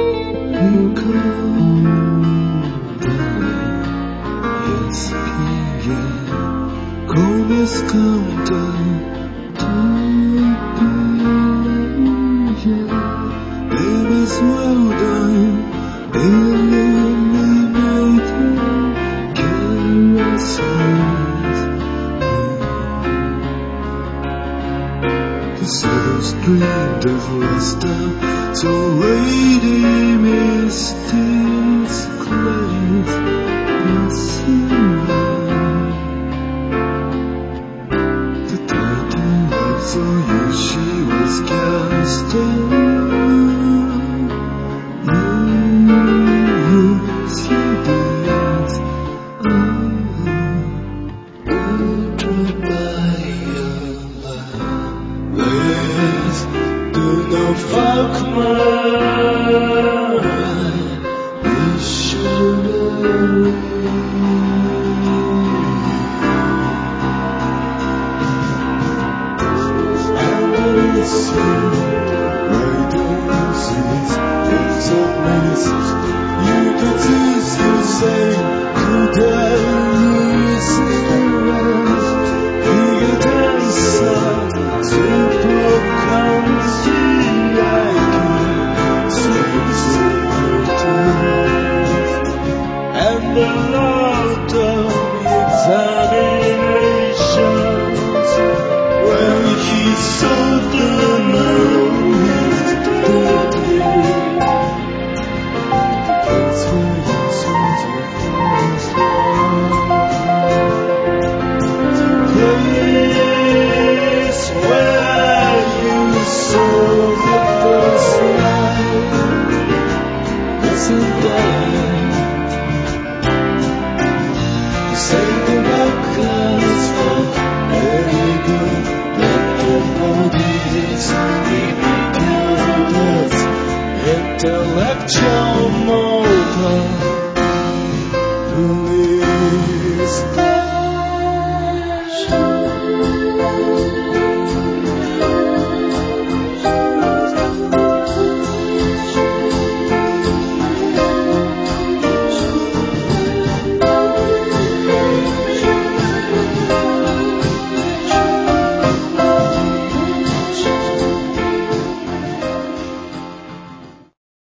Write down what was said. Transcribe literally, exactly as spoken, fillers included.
Come scanta tu It is well done, illuminated carousels. The sailors dreamed of luster, so Lady Misty's clave blossomed. For you she was cast down. You lose your days. Oh, ultra by your love. Let's do no Falkman. We should and the lot of examinations when he saw the moon place where your sons were forced place where you saw the first light wasn't there. Sing about clouds from very good dead bodies, ridiculous intellectual motor.